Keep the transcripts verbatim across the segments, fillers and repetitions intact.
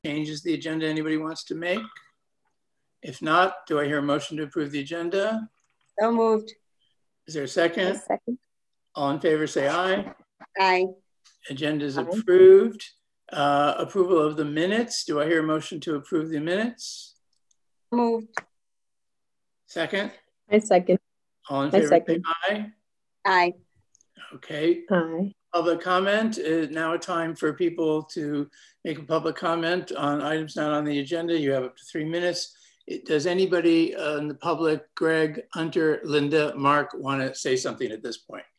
changes to the agenda anybody wants to make? If not, do I hear a motion to approve the agenda? So moved. Is there a second? A second. All in favor, say aye. Aye. Agenda is Aye. approved. Uh, approval of the minutes. Do I hear a motion to approve the minutes? Moved. Second? I second. All in I favor, say second. aye. Aye. Okay. Aye. Public comment is now a time for people to make a public comment on items not on the agenda. You have up to three minutes. It- Does anybody uh, in the public, Greg, Hunter, Linda, Mark, want to say something at this point?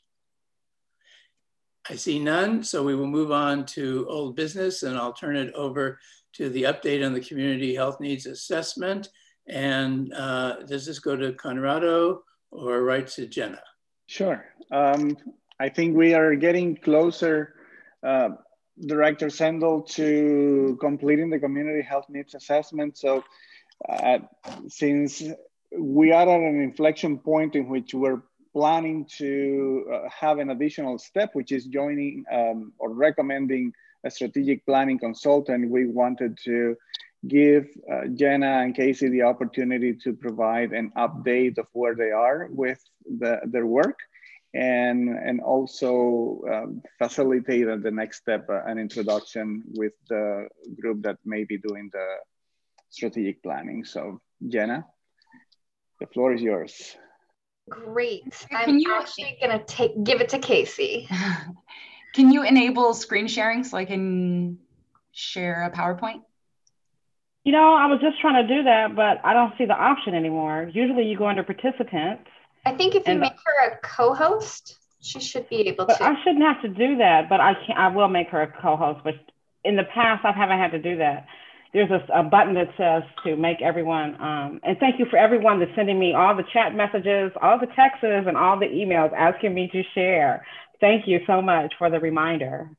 I see none, so we will move on to old business, and I'll turn it over to the update on the community health needs assessment. And uh, does this go to Conrado or right to Jenna? Sure. Um, I think we are getting closer, uh, Director Sendel, to completing the community health needs assessment. So uh, since we are at an inflection point in which we're planning to uh, have an additional step, which is joining um, or recommending a strategic planning consultant, we wanted to give uh, Jenna and Casey the opportunity to provide an update of where they are with the, their work, and, and also um, facilitate at the next step uh, an introduction with the group that may be doing the strategic planning. So Jenna, the floor is yours. Great. I'm Can you actually gonna take give it to Casey. Can you enable screen sharing so I can share a PowerPoint? You know, I was just trying to do that, but I don't see the option anymore. Usually you go under participants. I think if you And- make her a co-host, she should be able But to. I shouldn't have to do that, but I can I will make her a co-host, but in the past I haven't had to do that. There's a, a button that says to make everyone, um, and thank you for everyone that's sending me all the chat messages, all the texts, and all the emails asking me to share. Thank you so much for the reminder.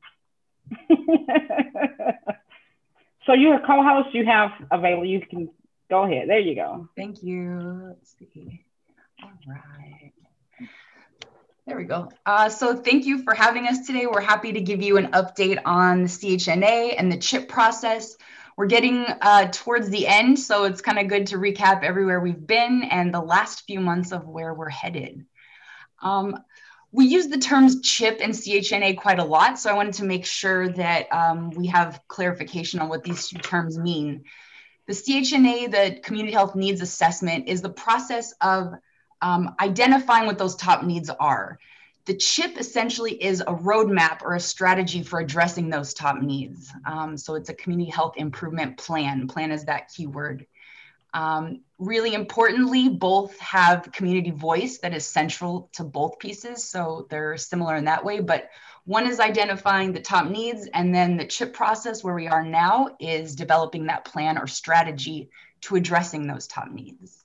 So you're a co-host, you have available, you can go ahead. There you go. Thank you. Let's see. All right. There we go. Uh, so thank you for having us today. We're happy to give you an update on the C H N A and the CHIP process. We're getting uh, towards the end, so it's kind of good to recap everywhere we've been and the last few months of where we're headed. Um, we use the terms CHIP and C H N A quite a lot, so I wanted to make sure that um, we have clarification on what these two terms mean. The C H N A, the Community Health Needs Assessment, is the process of um, identifying what those top needs are. The CHIP essentially is a roadmap or a strategy for addressing those top needs. Um, so it's a community health improvement plan. Plan is that keyword. Um, really importantly, both have community voice that is central to both pieces. So they're similar in that way, but one is identifying the top needs, and then the CHIP process where we are now is developing that plan or strategy to addressing those top needs.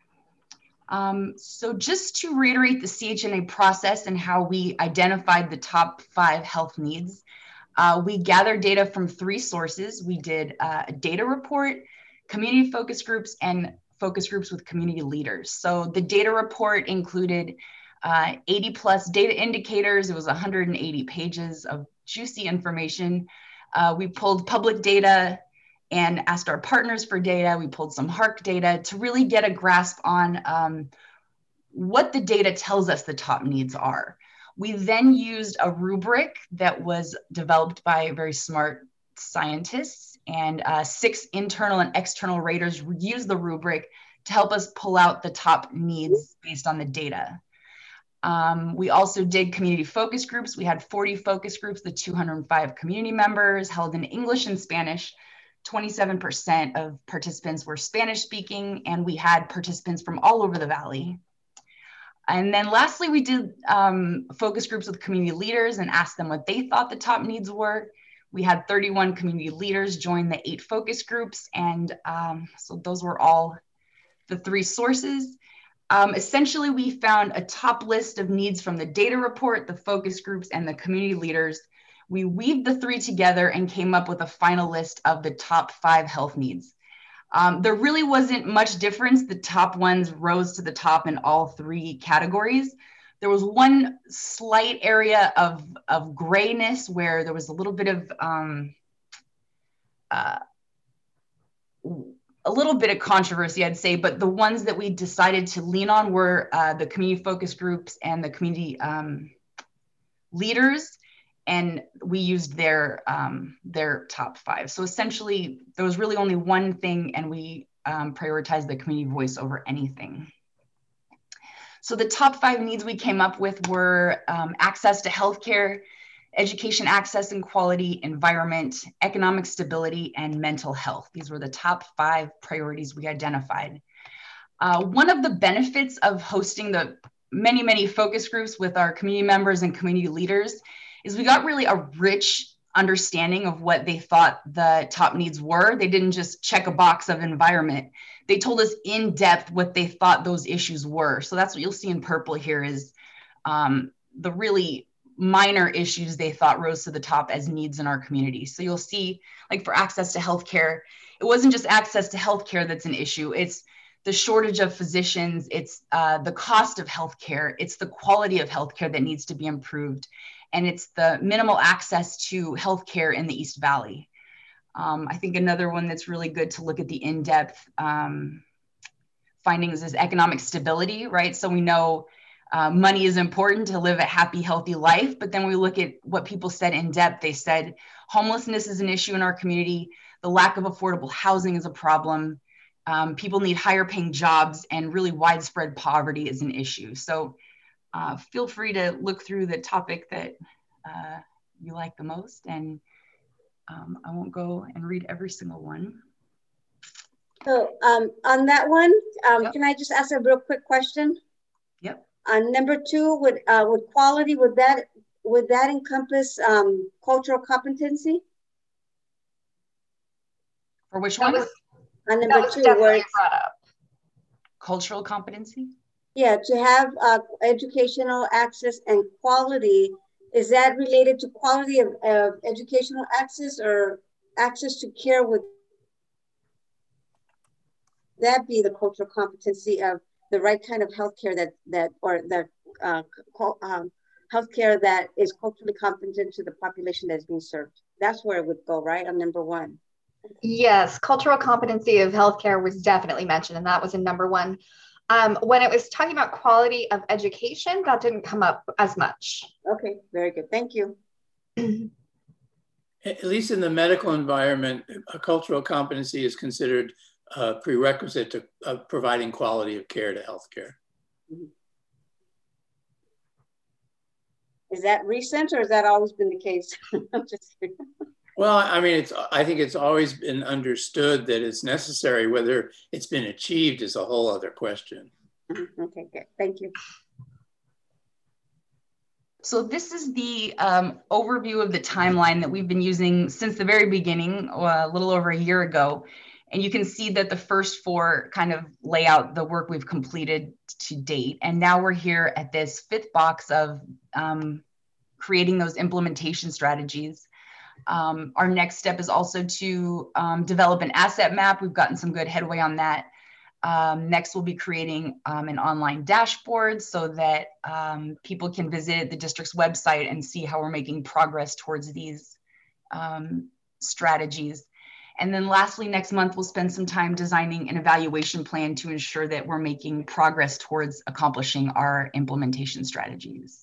Um, so just to reiterate the C H N A process and how we identified the top five health needs, uh, we gathered data from three sources. We did uh, a data report, community focus groups, and focus groups with community leaders. So the data report included uh, eighty plus data indicators. It was one hundred eighty pages of juicy information. Uh, we pulled public data and asked our partners for data. We pulled some HARC data to really get a grasp on um, what the data tells us the top needs are. We then used a rubric that was developed by very smart scientists, and uh, six internal and external raters used the rubric to help us pull out the top needs based on the data. Um, we also did community focus groups. We had forty focus groups, the two hundred five community members held in English and Spanish. twenty-seven percent of participants were Spanish speaking, and we had participants from all over the Valley. And then lastly, we did um, focus groups with community leaders and asked them what they thought the top needs were. We had thirty-one community leaders join the eight focus groups, and um, so those were all the three sources. Um, essentially, we found a top list of needs from the data report, the focus groups, and the community leaders. We weaved the three together and came up with a final list of the top five health needs. Um, there really wasn't much difference. The top ones rose to the top in all three categories. There was one slight area of, of grayness where there was a little bit of um, uh, a little bit of controversy, I'd say, but the ones that we decided to lean on were uh, the community focus groups and the community um, leaders, and we used their um, their top five. So essentially, there was really only one thing, and we um, prioritized the community voice over anything. So the top five needs we came up with were um, access to healthcare, education access and quality, environment, economic stability, and mental health. These were the top five priorities we identified. Uh, one of the benefits of hosting the many, many focus groups with our community members and community leaders is we got really a rich understanding of what they thought the top needs were. They didn't just check a box of environment. They told us in depth what they thought those issues were. So that's what you'll see in purple here is um, the really minor issues they thought rose to the top as needs in our community. So you'll see, like for access to healthcare, it wasn't just access to healthcare that's an issue. It's the shortage of physicians. It's uh, the cost of healthcare. It's the quality of healthcare that needs to be improved. And it's the minimal access to healthcare in the East Valley. Um, I think another one that's really good to look at the in-depth um, findings is economic stability, right? So we know uh, money is important to live a happy, healthy life, but then we look at what people said in depth. They said homelessness is an issue in our community. The lack of affordable housing is a problem. Um, people need higher paying jobs, and really widespread poverty is an issue. So uh, feel free to look through the topic that uh, you like the most, and Um, I won't go and read every single one. So um, on that one, um, Yep. can I just ask a real quick question? Yep. On number two, would uh, would quality, would that would that encompass um, cultural competency? For which That one? was, On that number was two, where definitely it's, brought up. Cultural competency? yeah, to have uh, educational access and quality. Is that related to quality of, of educational access or access to care? Would that be the cultural competency of the right kind of healthcare that that or the uh, um, healthcare that is culturally competent to the population that's being served? That's where it would go, right? On number one. Yes, cultural competency of healthcare was definitely mentioned, and that was in number one. Um, when it was talking about quality of education, that didn't come up as much. Okay, very good. Thank you. At least in the medical environment, a cultural competency is considered a prerequisite to uh, providing quality of care to healthcare. Mm-hmm. Is that recent, or has that always been the case? I'm just kidding. Well, I mean, it's, I think it's always been understood that it's necessary. Whether it's been achieved is a whole other question. Okay, good. Thank you. So this is the um, overview of the timeline that we've been using since the very beginning, uh, a little over a year ago. And you can see that the first four kind of lay out the work we've completed to date. And now we're here at this fifth box of um, creating those implementation strategies. Um, our next step is also to um, develop an asset map. We've gotten some good headway on that. Um, next, we'll be creating um, an online dashboard so that um, people can visit the district's website and see how we're making progress towards these um, strategies. And then lastly, next month, we'll spend some time designing an evaluation plan to ensure that we're making progress towards accomplishing our implementation strategies.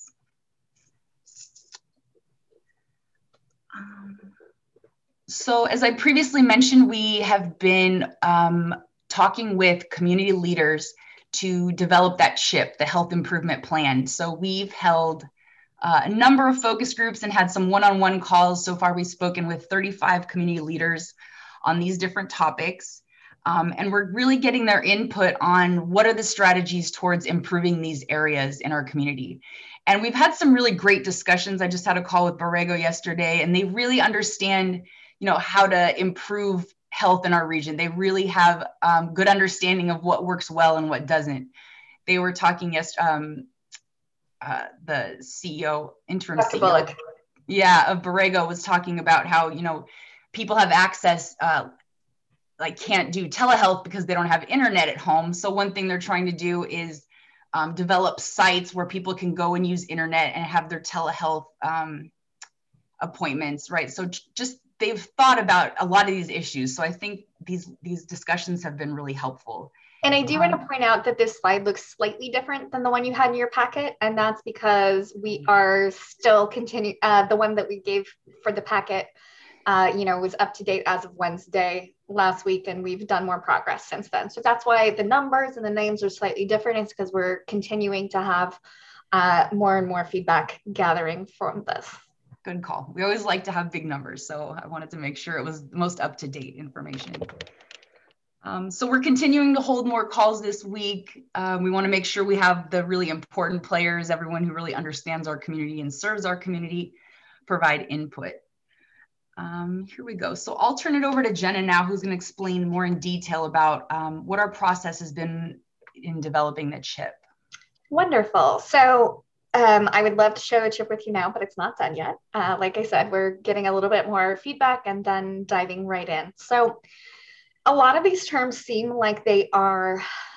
Um, so as I previously mentioned, we have been um, talking with community leaders to develop that CHIP, the Health Improvement Plan. So we've held uh, a number of focus groups and had some one-on-one calls. So far, we've spoken with thirty-five community leaders on these different topics. Um, and we're really getting their input on what are the strategies towards improving these areas in our community. And we've had some really great discussions. I just had a call with Borrego yesterday, and they really understand, you know, how to improve health in our region. They really have um, good understanding of what works well and what doesn't. They were talking yesterday, um, uh, the C E O, interim Doctor C E O, Bullock. yeah, of Borrego was talking about how, you know, people have access, uh, like can't do telehealth because they don't have internet at home. So one thing they're trying to do is um, develop sites where people can go and use internet and have their telehealth um, appointments, right? So just they've thought about a lot of these issues. So I think these, these discussions have been really helpful. And I do want to point out that this slide looks slightly different than the one you had in your packet. And that's because we are still continuing, uh, the one that we gave for the packet, uh, you know, was up to date as of Wednesday last week, and we've done more progress since then. So that's why the numbers and the names are slightly different. It's because we're continuing to have uh, more and more feedback gathering from this. Good call. We always like to have big numbers, so I wanted to make sure it was the most up-to-date information. Um, so we're continuing to hold more calls this week. Um, we want to make sure we have the really important players, everyone who really understands our community and serves our community, provide input. Um, here we go. So I'll turn it over to Jenna now, who's going to explain more in detail about um, what our process has been in developing the chip. Wonderful. So um, I would love to share the chip with you now, but it's not done yet. Uh, like I said, we're getting a little bit more feedback and then diving right in. So a lot of these terms seem like they are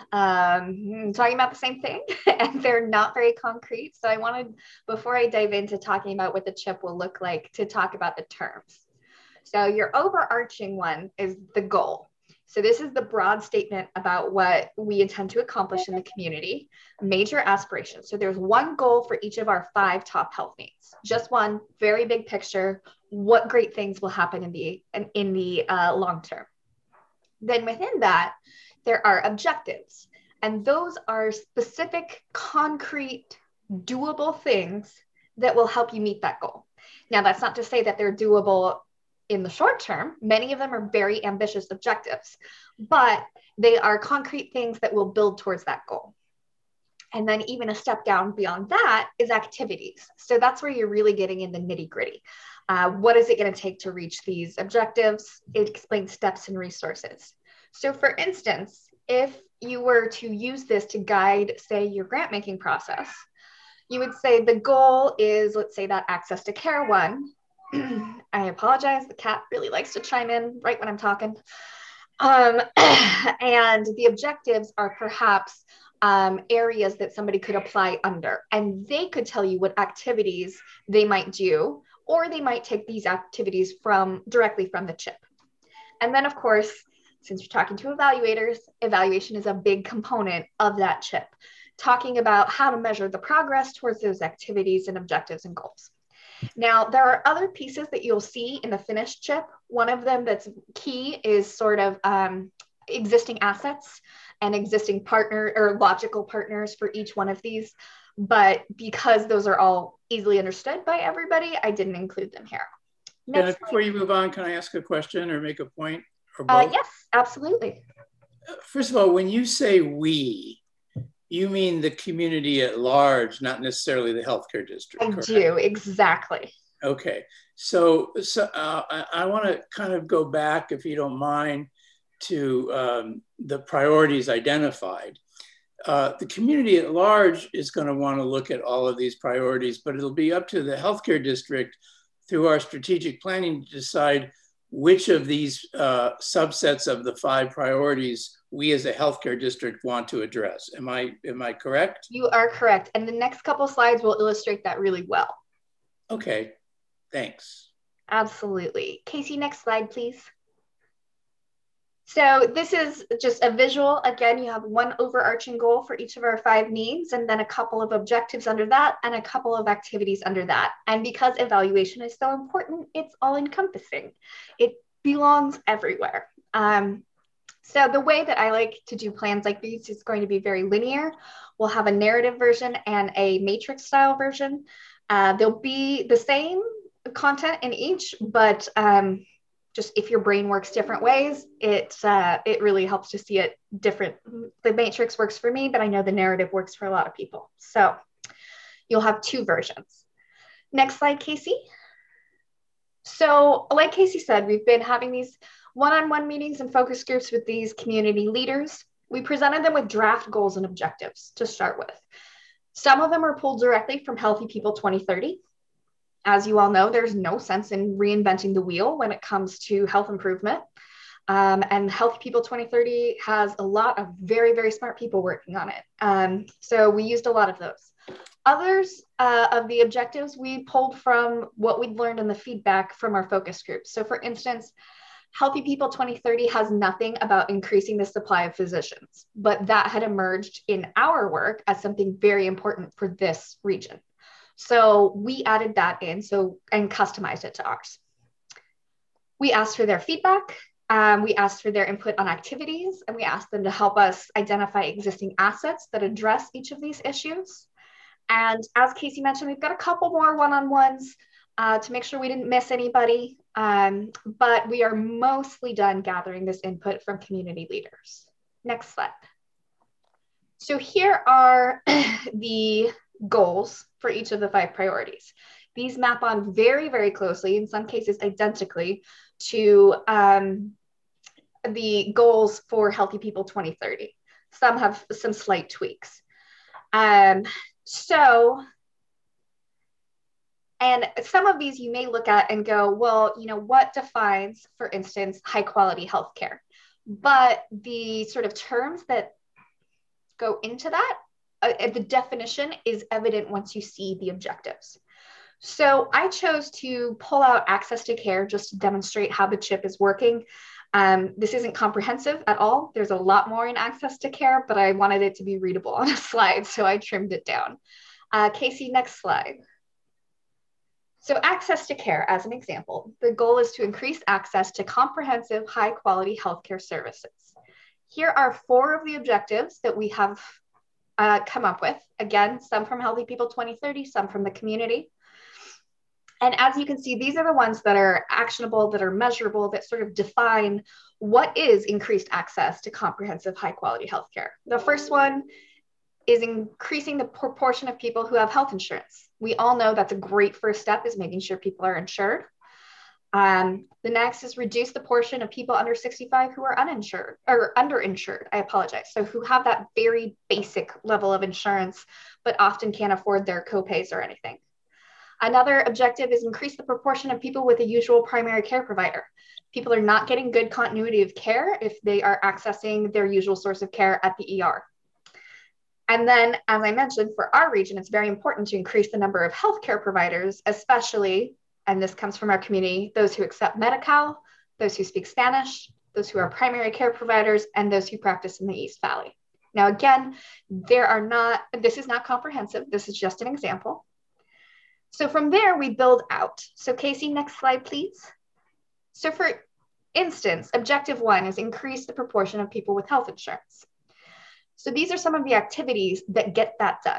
um, talking about the same thing, and they're not very concrete. So I wanted, before I dive into talking about what the chip will look like, to talk about the terms. So your overarching one is the goal. So this is the broad statement about what we intend to accomplish in the community, major aspirations. So there's one goal for each of our five top health needs, just one, very big picture, what great things will happen in the, in, in the uh, long term. Then within that, there are objectives, and those are specific, concrete, doable things that will help you meet that goal. Now, that's not to say that they're doable in the short term. Many of them are very ambitious objectives, but they are concrete things that will build towards that goal. And then even a step down beyond that is activities. So that's where you're really getting in the nitty gritty. Uh, what is it going to take to reach these objectives? It explains steps and resources. So for instance, if you were to use this to guide, say, your grant making process, you would say the goal is, let's say, that access to care one. I apologize, the cat really likes to chime in right when I'm talking. Um, and the objectives are perhaps um, areas that somebody could apply under, and they could tell you what activities they might do, or they might take these activities from directly from the chip. And then, of course, since you're talking to evaluators, evaluation is a big component of that chip, talking about how to measure the progress towards those activities and objectives and goals. Now, there are other pieces that you'll see in the finished chip. One of them that's key is sort of um, existing assets and existing partner or logical partners for each one of these. But because those are all easily understood by everybody, I didn't include them here. Next, before you move on, can I ask a question or make a point or both? Uh, yes, absolutely. First of all, when you say we, you mean the community at large, not necessarily the healthcare district, I correct? do, exactly. Okay, so, so uh, I, I want to kind of go back, if you don't mind, to um, the priorities identified. Uh, the community at large is going to want to look at all of these priorities, but it'll be up to the healthcare district through our strategic planning to decide which of these uh, subsets of the five priorities we as a healthcare district want to address. Am I, am I correct? You are correct. And the next couple slides will illustrate that really well. Okay, thanks. Absolutely. Casey, next slide, please. So this is just a visual. Again, you have one overarching goal for each of our five needs, and then a couple of objectives under that, and a couple of activities under that. And because evaluation is so important, it's all encompassing. It belongs everywhere. Um, so the way that I like to do plans like these is going to be very linear. We'll have a narrative version and a matrix style version. Uh, they'll be the same content in each, but um, just if your brain works different ways, it, uh, it really helps to see it different. The matrix works for me, but I know the narrative works for a lot of people. So you'll have two versions. Next slide, Casey. So like Casey said, we've been having these one-on-one meetings and focus groups with these community leaders. We presented them with draft goals and objectives to start with. Some of them are pulled directly from Healthy People twenty thirty. As you all know, there's no sense in reinventing the wheel when it comes to health improvement. Um, and Healthy People twenty thirty has a lot of very, very smart people working on it. Um, so we used a lot of those. Others uh, of the objectives we pulled from what we'd learned in the feedback from our focus groups. So for instance, Healthy People twenty thirty has nothing about increasing the supply of physicians, but that had emerged in our work as something very important for this region. So we added that in so and customized it to ours. We asked for their feedback. Um, we asked for their input on activities, and we asked them to help us identify existing assets that address each of these issues. And as Casey mentioned, we've got a couple more one-on-ones uh, to make sure we didn't miss anybody. Um, but we are mostly done gathering this input from community leaders. Next slide. So here are the goals for each of the five priorities. These map on very, very closely, in some cases identically, to um, the goals for Healthy People twenty thirty. Some have some slight tweaks. Um, so, and some of these you may look at and go, well, you know, what defines, for instance, high quality healthcare? But the sort of terms that go into that, uh, the definition is evident once you see the objectives. So I chose to pull out access to care just to demonstrate how the CHIP is working. Um, this isn't comprehensive at all. There's a lot more in access to care, but I wanted it to be readable on a slide, so I trimmed it down. Uh, Casey, next slide. So access to care, as an example, the goal is to increase access to comprehensive, high quality healthcare services. Here are four of the objectives that we have uh, come up with. Again, some from Healthy People twenty thirty, some from the community. And as you can see, these are the ones that are actionable, that are measurable, that sort of define what is increased access to comprehensive, high quality healthcare. The first one is increasing the proportion of people who have health insurance. We all know that's a great first step, is making sure people are insured. Um, the next is reduce the portion of people under sixty-five who are uninsured or underinsured, I apologize. So who have that very basic level of insurance, but often can't afford their copays or anything. Another objective is increase the proportion of people with a usual primary care provider. People are not getting good continuity of care if they are accessing their usual source of care at the E R. And then, as I mentioned, for our region, it's very important to increase the number of healthcare providers, especially, and this comes from our community, those who accept Medi-Cal, those who speak Spanish, those who are primary care providers, and those who practice in the East Valley. Now, again, there are not, this is not comprehensive. This is just an example. So from there, we build out. So Casey, next slide, please. So for instance, objective one is increase the proportion of people with health insurance. So these are some of the activities that get that done.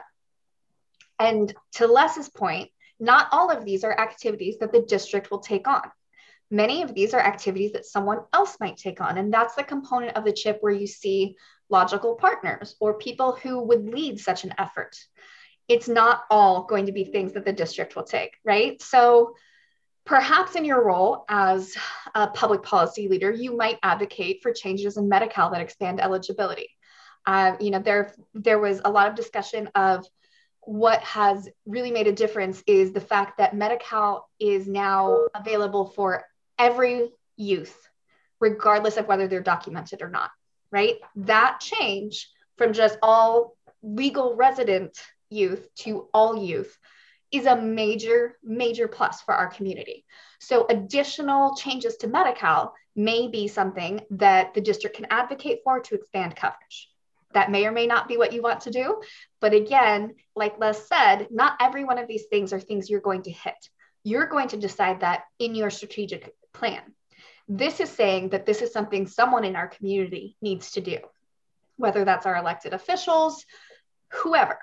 And to Les's point, not all of these are activities that the district will take on. Many of these are activities that someone else might take on. And that's the component of the CHIP where you see logical partners or people who would lead such an effort. It's not all going to be things that the district will take, right? So perhaps in your role as a public policy leader, you might advocate for changes in Medi-Cal that expand eligibility. Uh, you know, there, there was a lot of discussion of what has really made a difference is the fact that Medi-Cal is now available for every youth, regardless of whether they're documented or not, right? That change from just all legal resident youth to all youth is a major, major plus for our community. So additional changes to Medi-Cal may be something that the district can advocate for to expand coverage. That may or may not be what you want to do. But again, like Les said, not every one of these things are things you're going to hit. You're going to decide that in your strategic plan. This is saying that this is something someone in our community needs to do, whether that's our elected officials, whoever.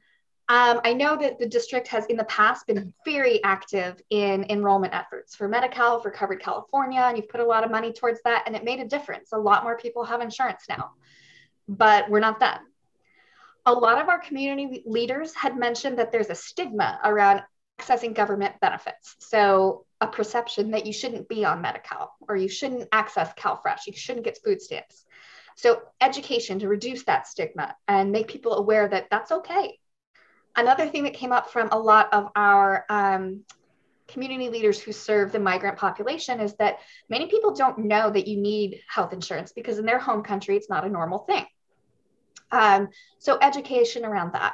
Um, I know that the district has in the past been very active in enrollment efforts for Medi-Cal, for Covered California, and you've put a lot of money towards that, and it made a difference. A lot more people have insurance now, but we're not done. A lot of our community leaders had mentioned that there's a stigma around accessing government benefits. So a perception that you shouldn't be on Medi-Cal or you shouldn't access CalFresh, you shouldn't get food stamps. So education to reduce that stigma and make people aware that that's okay. Another thing that came up from a lot of our um, community leaders who serve the migrant population is that many people don't know that you need health insurance because in their home country, it's not a normal thing. Um, so education around that.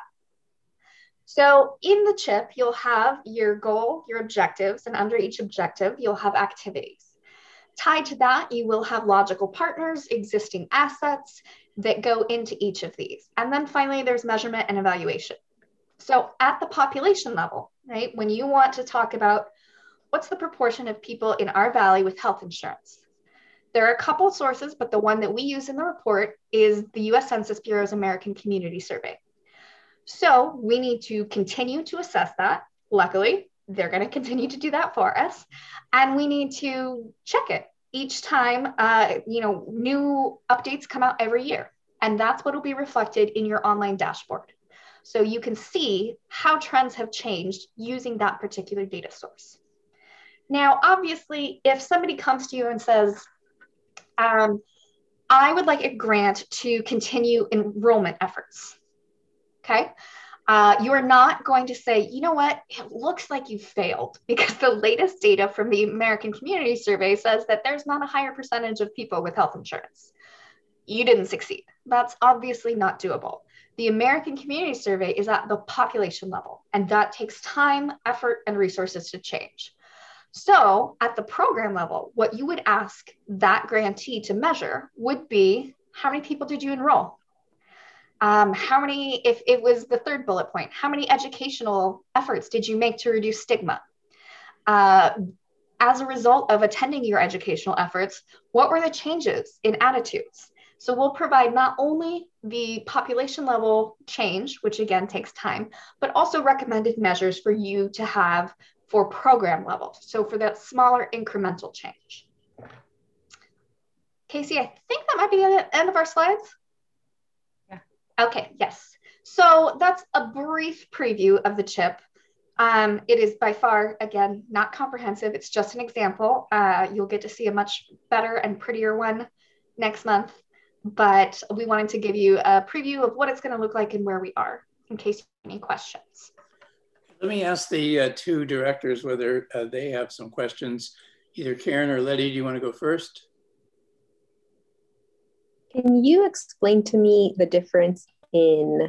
So in the CHIP, you'll have your goal, your objectives, and under each objective, you'll have activities. Tied to that, you will have logical partners, existing assets that go into each of these. And then finally, there's measurement and evaluation. So at the population level, right, when you want to talk about what's the proportion of people in our valley with health insurance, there are a couple of sources, but the one that we use in the report is the U S Census Bureau's American Community Survey. So we need to continue to assess that. Luckily, they're going to continue to do that for us. And we need to check it each time, uh, you know, new updates come out every year. And that's what will be reflected in your online dashboard. So you can see how trends have changed using that particular data source. Now, obviously, if somebody comes to you and says, um, I would like a grant to continue enrollment efforts, okay? Uh, you are not going to say, you know what, it looks like you failed, because the latest data from the American Community Survey says that there's not a higher percentage of people with health insurance. You didn't succeed. That's obviously not doable. The American Community Survey is at the population level, and that takes time, effort, and resources to change. So at the program level, what you would ask that grantee to measure would be, how many people did you enroll? Um, how many, if it was the third bullet point, how many educational efforts did you make to reduce stigma? Uh, as a result of attending your educational efforts, what were the changes in attitudes? So we'll provide not only the population level change, which again takes time, but also recommended measures for you to have for program level. So for that smaller incremental change. Casey, I think that might be the end of our slides. Yeah. Okay, yes. So that's a brief preview of the chip. Um, it is by far, again, not comprehensive. It's just an example. Uh, you'll get to see a much better and prettier one next month. But we wanted to give you a preview of what it's going to look like and where we are, in case you have any questions. Let me ask the uh, two directors whether uh, they have some questions. Either Karen or Letty, do you want to go first? Can you explain to me the difference in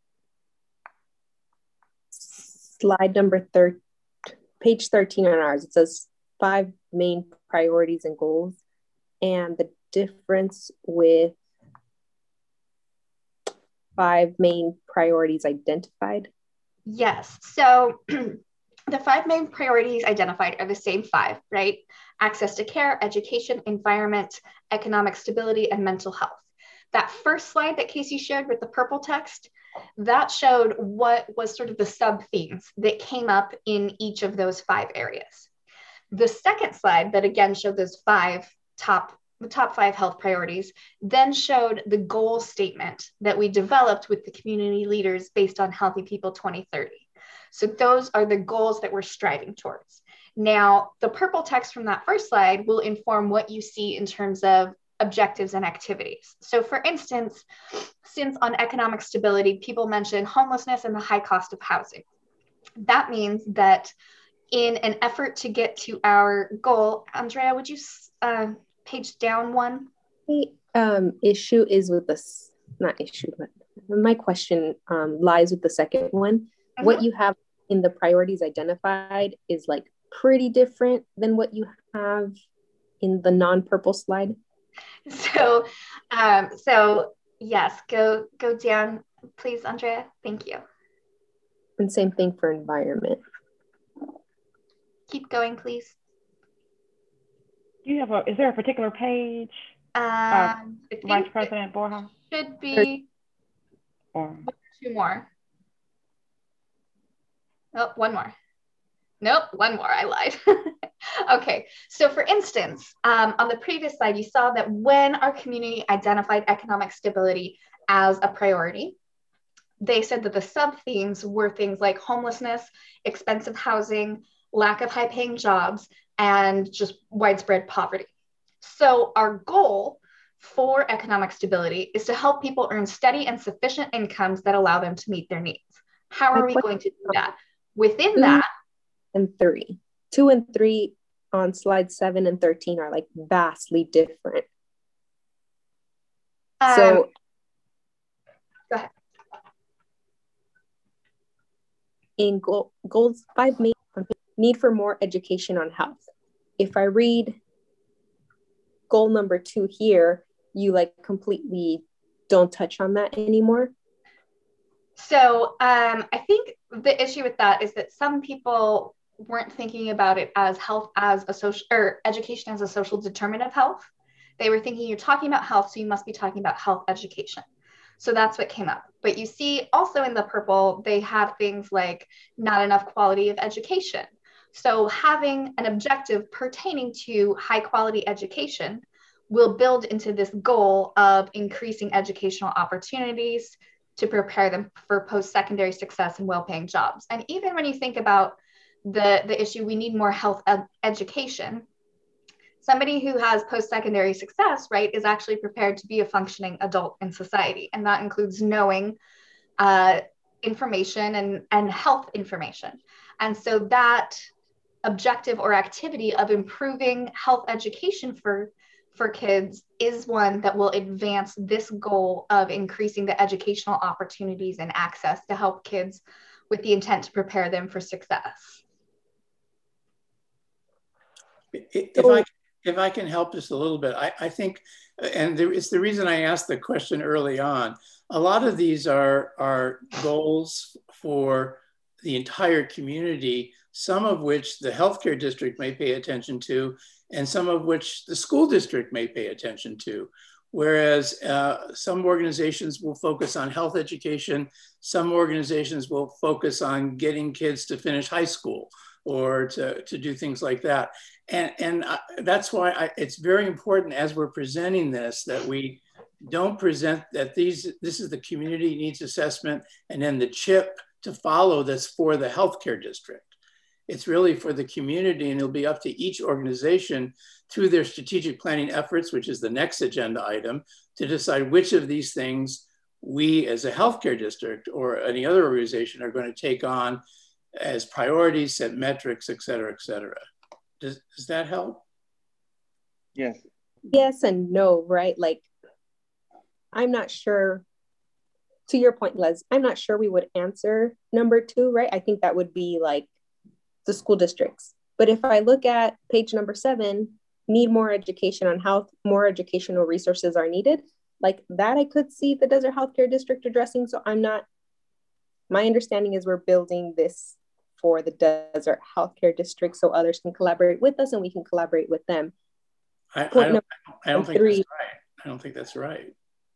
slide number thirteen, page thirteen on ours? It says five main priorities and goals, and the difference with five main priorities identified? Yes. So the five main priorities identified are the same five, right? Access to care, education, environment, economic stability, and mental health. That first slide that Casey showed with the purple text, that showed what was sort of the sub-themes that came up in each of those five areas. The second slide that again showed those five top the top five health priorities, then showed the goal statement that we developed with the community leaders based on Healthy People twenty thirty. So those are the goals that we're striving towards. Now, the purple text from that first slide will inform what you see in terms of objectives and activities. So for instance, since on economic stability, people mention homelessness and the high cost of housing. That means that in an effort to get to our goal, Andrea, would you uh, page down one? The um, issue is with this, not issue, but my question um, lies with the second one. Mm-hmm. What you have in the priorities identified is like pretty different than what you have in the non-purple slide. So, um, so yes, go go down, please, Andrea. Thank you. And same thing for environment. Keep going, please. Do you have a, is there a particular page? Um, uh, Vice President Borja? Should be or two more. Oh, one more. Nope, one more, I lied. Okay, so for instance, um, on the previous slide, you saw that when our community identified economic stability as a priority, they said that the sub-themes were things like homelessness, expensive housing, lack of high-paying jobs, and just widespread poverty. So our goal for economic stability is to help people earn steady and sufficient incomes that allow them to meet their needs. How are we going to do that? Within two that, and three, two and three on slide seven and thirteen are like vastly different. Um, so go ahead. In goal, goals five, main need for more education on health. If I read goal number two here, you like completely don't touch on that anymore? So um, I think the issue with that is that some people weren't thinking about it as health as a social, or education as a social determinant of health. They were thinking, you're talking about health, so you must be talking about health education. So that's what came up. But you see also in the purple, they have things like not enough quality of education. So having an objective pertaining to high quality education will build into this goal of increasing educational opportunities to prepare them for post-secondary success and well-paying jobs. And even when you think about the, the issue, we need more health ed- education, somebody who has post-secondary success, right, is actually prepared to be a functioning adult in society. And that includes knowing uh, information and, and health information. And so that objective or activity of improving health education for, for kids is one that will advance this goal of increasing the educational opportunities and access to help kids with the intent to prepare them for success. If I If I can help just a little bit, I, I think, and there, it's the reason I asked the question early on, a lot of these are, are goals for the entire community, some of which the healthcare district may pay attention to, and some of which the school district may pay attention to. Whereas uh, some organizations will focus on health education, some organizations will focus on getting kids to finish high school or to, to do things like that. And, and I, that's why I, it's very important as we're presenting this, that we don't present that these, this is the community needs assessment and then the chip to follow that's for the healthcare district. It's really for the community, and it'll be up to each organization through their strategic planning efforts, which is the next agenda item, to decide which of these things we as a healthcare district or any other organization are going to take on as priorities, set metrics, et cetera, et cetera. Does, does that help? Yes. Yes and no, right? Like, I'm not sure, to your point, Les, I'm not sure we would answer number two, right? I think that would be like the school districts. But if I look at page number seven, need more education on health, more educational resources are needed. Like that I could see the Desert Healthcare District addressing. So I'm not, my understanding is we're building this for the Desert Healthcare District so others can collaborate with us and we can collaborate with them. I, I don't, I don't think three. that's right. I don't think that's right.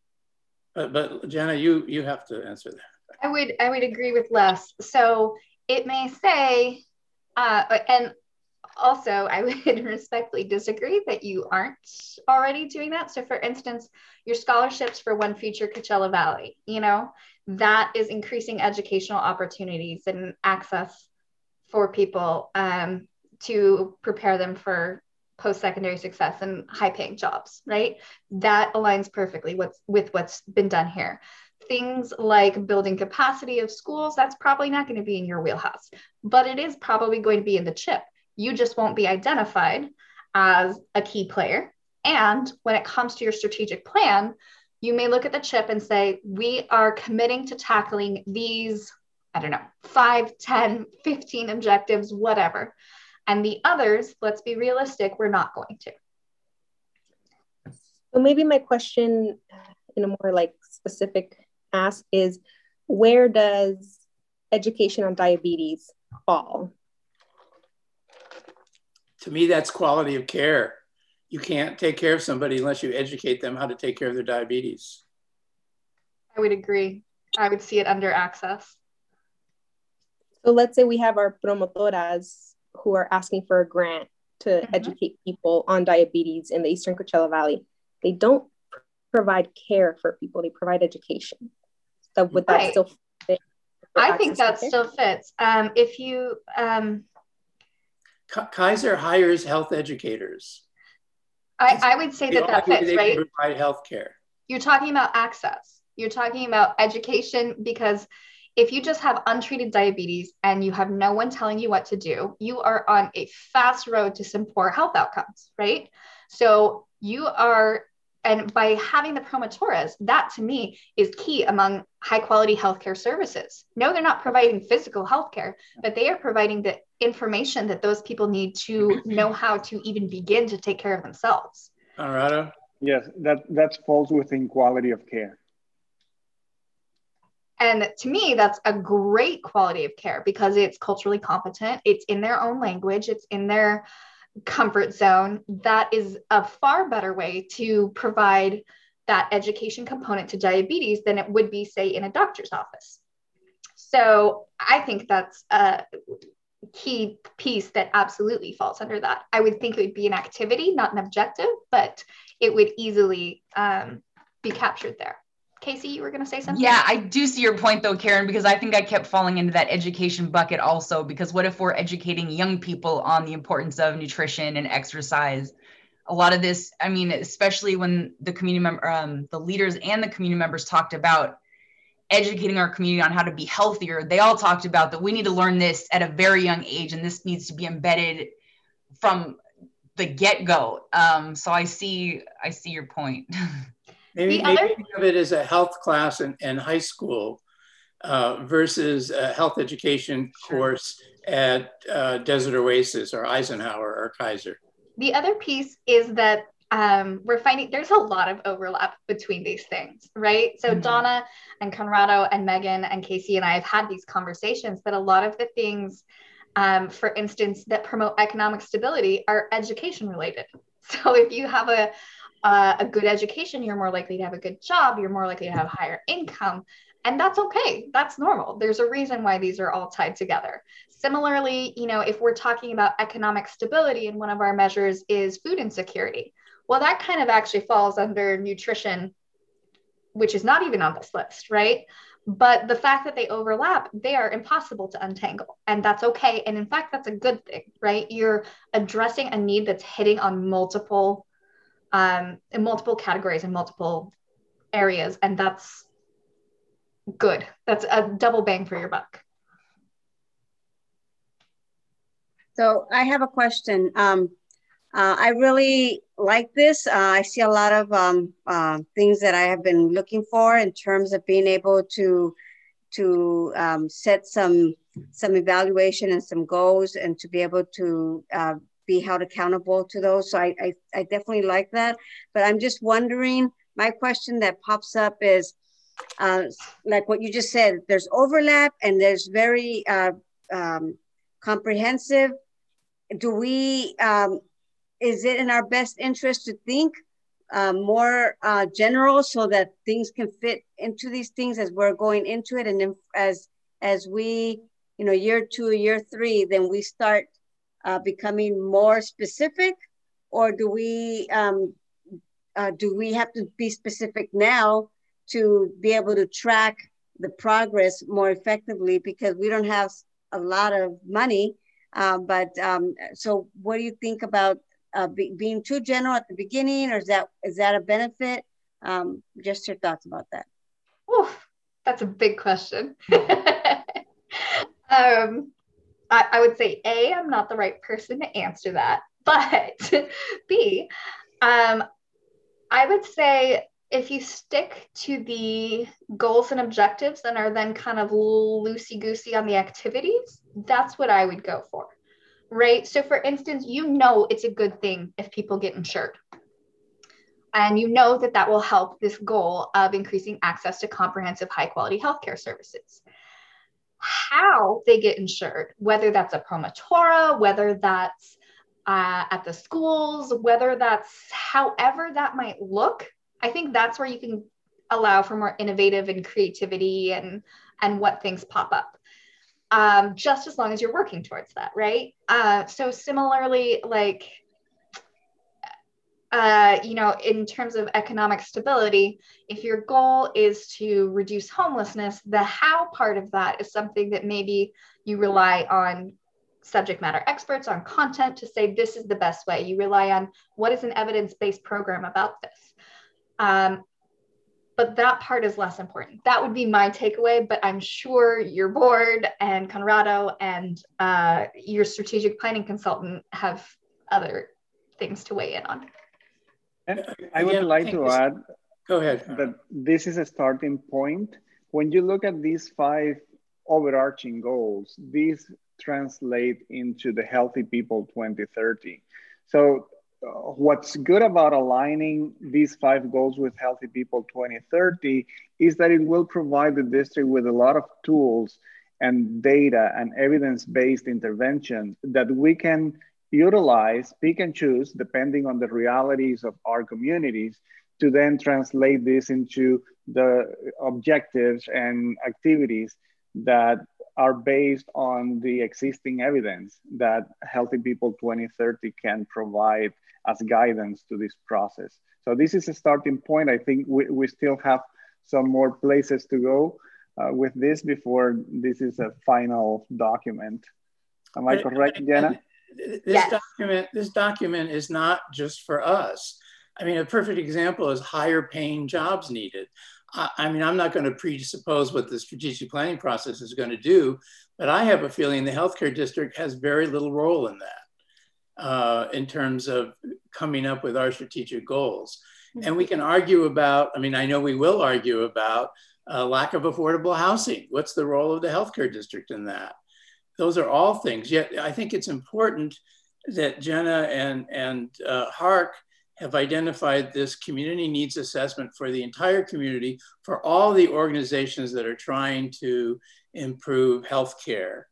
But, but Jenna, you, you have to answer that. I would, I would agree with Les. So it may say, uh, and also I would respectfully disagree that you aren't already doing that. So for instance, your scholarships for One Future Coachella Valley, you know, that is increasing educational opportunities and access for people um, to prepare them for post-secondary success and high-paying jobs, right? That aligns perfectly with, with what's been done here. Things like building capacity of schools, that's probably not going to be in your wheelhouse, but it is probably going to be in the chip. You just won't be identified as a key player. And when it comes to your strategic plan, you may look at the chip and say, we are committing to tackling these, I don't know, five, ten, fifteen objectives, whatever. And the others, let's be realistic, we're not going to. So maybe my question in a more like specific ask is, where does education on diabetes fall? To me, that's quality of care. You can't take care of somebody unless you educate them how to take care of their diabetes. I would agree. I would see it under access. So let's say we have our promotoras who are asking for a grant to mm-hmm. educate people on diabetes in the Eastern Coachella Valley. They don't provide care for people, they provide education. So would that right. still fit? I think that still fits. Um, if you... Um, Kaiser hires health educators. I, I would say that that fits, they right? Can provide health care. You're talking about access. You're talking about education, because if you just have untreated diabetes and you have no one telling you what to do, you are on a fast road to some poor health outcomes, right? So you are, and by having the promotoras, that to me is key among high quality healthcare services. No, they're not providing physical healthcare, but they are providing the information that those people need to know how to even begin to take care of themselves. Conrado? Yes, that, that falls within quality of care. And to me, that's a great quality of care because it's culturally competent. It's in their own language. It's in their comfort zone. That is a far better way to provide that education component to diabetes than it would be, say, in a doctor's office. So I think that's a key piece that absolutely falls under that. I would think it would be an activity, not an objective, but it would easily um, be captured there. Casey, you were going to say something? Yeah, I do see your point though, Karen, because I think I kept falling into that education bucket also, because what if we're educating young people on the importance of nutrition and exercise? A lot of this, I mean, especially when the community member, um, the leaders and the community members talked about educating our community on how to be healthier, they all talked about that we need to learn this at a very young age, and this needs to be embedded from the get-go. Um, so I see, I see your point. Maybe, The maybe other- think of it as a health class in, in high school uh, versus a health education Sure. course at uh, Desert Oasis or Eisenhower or Kaiser. The other piece is that um, we're finding there's a lot of overlap between these things, right? So Mm-hmm. Donna and Conrado and Megan and Casey and I have had these conversations that a lot of the things, um, for instance, that promote economic stability are education related. So if you have a Uh, a good education, you're more likely to have a good job, you're more likely to have higher income, and that's okay. That's normal. There's a reason why these are all tied together. Similarly, you know, if we're talking about economic stability and one of our measures is food insecurity, well, that kind of actually falls under nutrition, which is not even on this list, right? But the fact that they overlap, they are impossible to untangle, and that's okay. And in fact, that's a good thing, right? You're addressing a need that's hitting on multiple Um, in multiple categories and multiple areas. And that's good. That's a double bang for your buck. So I have a question. Um, uh, I really like this. Uh, I see a lot of um, uh, things that I have been looking for in terms of being able to to um, set some some evaluation and some goals, and to be able to uh, be held accountable to those. So I, I, I definitely like that. But I'm just wondering, my question that pops up is, uh, like what you just said, there's overlap and there's very uh, um, comprehensive. Do we, um, is it in our best interest to think uh, more uh, general so that things can fit into these things as we're going into it? And then as, as we, you know, year two, year three, then we start Uh, becoming more specific, or do we um, uh, do we have to be specific now to be able to track the progress more effectively, because we don't have a lot of money? Uh, but um, so, what do you think about uh, be, being too general at the beginning, or is that is that a benefit? Um, just your thoughts about that. Oof, that's a big question. um, I, I would say, A, I'm not the right person to answer that. But B, um, I would say if you stick to the goals and objectives and are then kind of loosey-goosey on the activities, that's what I would go for, right? So for instance, you know it's a good thing if people get insured. And you know that that will help this goal of increasing access to comprehensive high-quality healthcare services. How they get insured, whether that's a promotora, whether that's uh, at the schools, whether that's however that might look, I think that's where you can allow for more innovative and creativity and, and what things pop up. Um, just as long as you're working towards that, right? Uh, so similarly, like, Uh, you know, in terms of economic stability, if your goal is to reduce homelessness, the how part of that is something that maybe you rely on subject matter experts, on content to say this is the best way. You rely on what is an evidence-based program about this. Um, but that part is less important. That would be my takeaway, but I'm sure your board and Conrado and uh, your strategic planning consultant have other things to weigh in on. And I would Again, like I to think this- add Go ahead. that this is a starting point. When you look at these five overarching goals, these translate into the Healthy People twenty thirty. So what's good about aligning these five goals with Healthy People twenty thirty is that it will provide the district with a lot of tools and data and evidence-based intervention that we can utilize, pick and choose, depending on the realities of our communities, to then translate this into the objectives and activities that are based on the existing evidence that Healthy People twenty thirty can provide as guidance to this process. So this is a starting point. I think we, we still have some more places to go uh, with this before this is a final document. Am I correct, Jenna? This yes. document, this document is not just for us. I mean, a perfect example is higher paying jobs needed. I, I mean, I'm not going to presuppose what the strategic planning process is going to do, but I have a feeling the healthcare district has very little role in that. Uh, in terms of coming up with our strategic goals. And we can argue about, I mean, I know we will argue about uh, lack of affordable housing. What's the role of the healthcare district in that? Those are all things. Yet I think it's important that Jenna and, and uh, Hark have identified this community needs assessment for the entire community, for all the organizations that are trying to improve healthcare,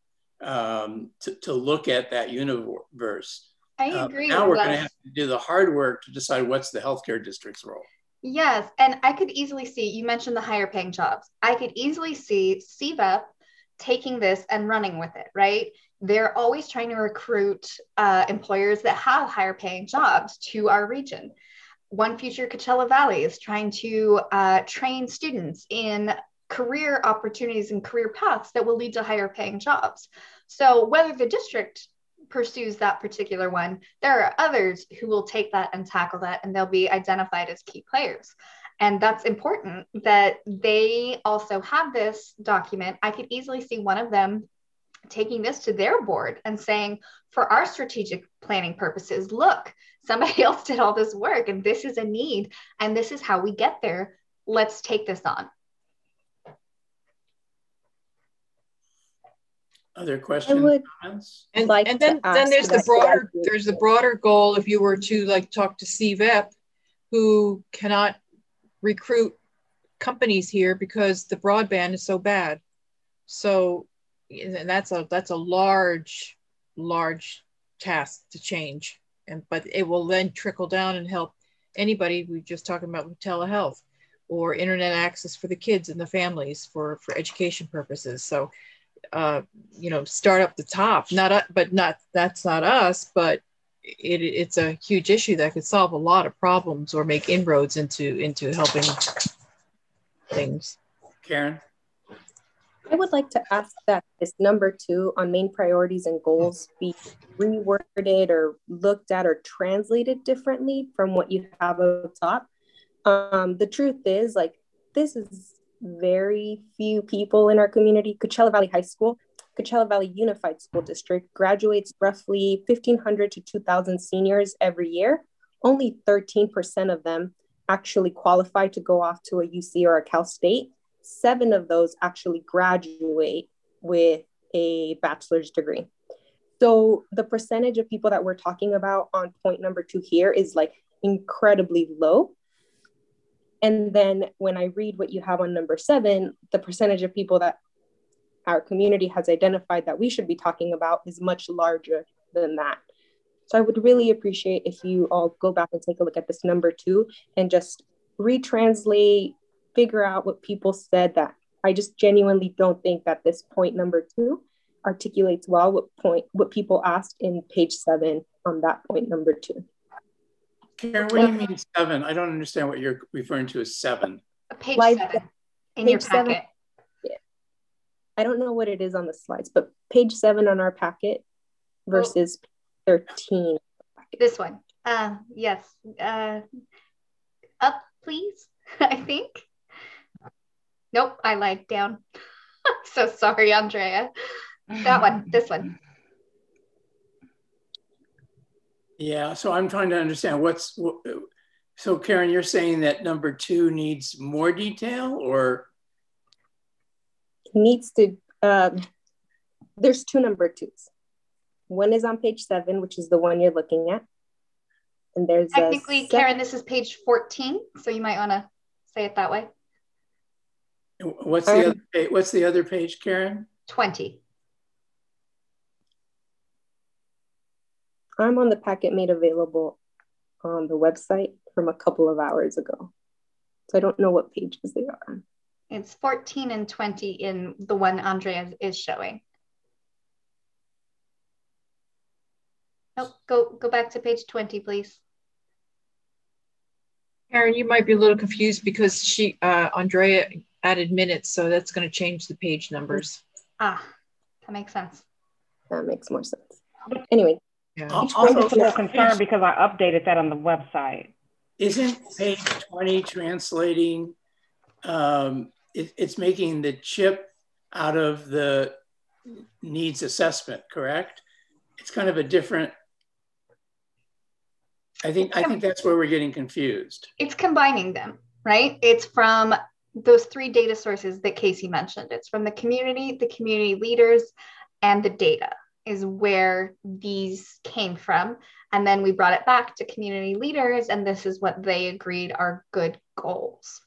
um, to, to look at that universe. I agree. Uh, now we're Les. going to have to do the hard work to decide what's the healthcare district's role. Yes, and I could easily see, you mentioned the higher paying jobs. I could easily see C V E P taking this and running with it, right? They're always trying to recruit uh, employers that have higher paying jobs to our region. One Future Coachella Valley is trying to uh, train students in career opportunities and career paths that will lead to higher paying jobs. So whether the district pursues that particular one, there are others who will take that and tackle that, and they'll be identified as key players. And that's important that they also have this document. I could easily see one of them taking this to their board and saying, for our strategic planning purposes, look, somebody else did all this work and this is a need and this is how we get there. Let's take this on. Other questions? would comments? And, like and then, to then there's the ask broader, that- there's the broader goal if you were to like talk to C V E P, who cannot recruit companies here because the broadband is so bad. So, and that's a that's a large, large task to change. And but it will then trickle down and help anybody. We were just talking about with telehealth or internet access for the kids and the families for for education purposes. So. Uh, you know, start up the top, not, uh, but not, that's not us, but it, it's a huge issue that could solve a lot of problems or make inroads into, into helping things. Karen? I would like to ask that this number two on main priorities and goals be reworded or looked at or translated differently from what you have up top. Um, the truth is, like, this is very few people in our community. Coachella Valley High School, Coachella Valley Unified School District graduates roughly fifteen hundred to two thousand seniors every year. Only thirteen percent of them actually qualify to go off to a U C or a Cal State. Seven of those actually graduate with a bachelor's degree. So the percentage of people that we're talking about on point number two here is like incredibly low. And then when I read what you have on number seven, the percentage of people that our community has identified that we should be talking about is much larger than that. So I would really appreciate if you all go back and take a look at this number two and just retranslate, figure out what people said. That I just genuinely don't think that this point number two articulates well what point, what people asked in page seven on that point number two. Karen, what do you mean seven? I don't understand what you're referring to as seven. Page Slide seven in page your packet. Seven, yeah. I don't know what it is on the slides, but page seven on our packet versus oh. thirteen. This one. Uh, yes. Uh, up, please, I think. Nope, I lied down. So sorry, Andrea. That one, this one. Yeah, so I'm trying to understand what's, so Karen, you're saying that number two needs more detail or? Needs to, um, there's two number twos. One is on page seven, which is the one you're looking at. And there's technically, a Karen, this is page fourteen, so you might want to say it that way. What's the other page, what's the other page, Karen? twenty. I'm on the packet made available on the website from a couple of hours ago. So I don't know what pages they are. It's fourteen and twenty in the one Andrea is showing. Oh, go, go back to page twenty, please. Karen, you might be a little confused because she, uh, Andrea added minutes, so that's going to change the page numbers. Ah, that makes sense. That makes more sense. Anyway. Yeah. I'm just a little concerned because I updated that on the website. Isn't page twenty translating, um, it, it's making the CHIP out of the needs assessment, correct? It's kind of a different, I think, I think that's where we're getting confused. It's combining them, right? It's from those three data sources that Casey mentioned. It's from the community, the community leaders, and the data is where these came from. And then we brought it back to community leaders, and this is what they agreed are good goals.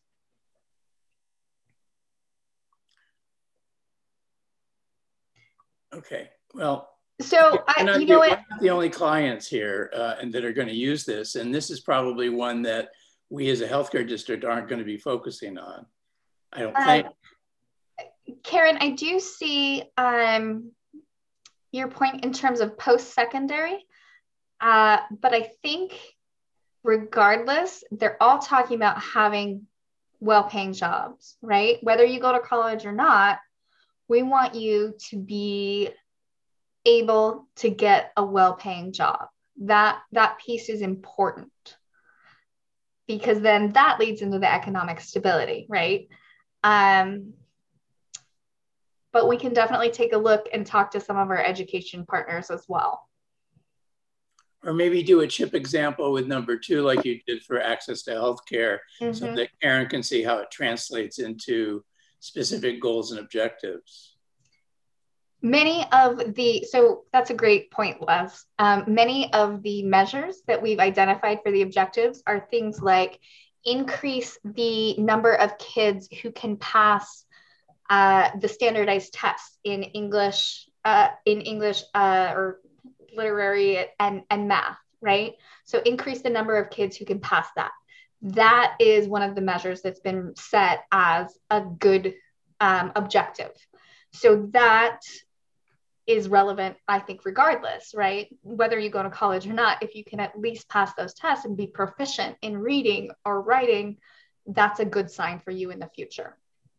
Okay, well, so I, not you know the, what? We're not the only clients here uh, and that are going to use this, and this is probably one that we as a healthcare district aren't going to be focusing on. I don't um, think. Karen, I do see um, your point in terms of post-secondary, uh, but I think regardless, they're all talking about having well-paying jobs, right? Whether you go to college or not, we want you to be able to get a well-paying job. That, that piece is important because then that leads into the economic stability, right? Um, but we can definitely take a look and talk to some of our education partners as well. Or maybe do a CHIP example with number two, like you did for access to healthcare, mm-hmm. so that Karen can see how it translates into specific goals and objectives. Many of the, so that's a great point, Les. Um, many of the measures that we've identified for the objectives are things like increase the number of kids who can pass uh, the standardized tests in English, uh, in English uh, or literary and, and math, right? So increase the number of kids who can pass that. That is one of the measures that's been set as a good um, objective. So that is relevant, I think, regardless, right? Whether you go to college or not, if you can at least pass those tests and be proficient in reading or writing, that's a good sign for you in the future.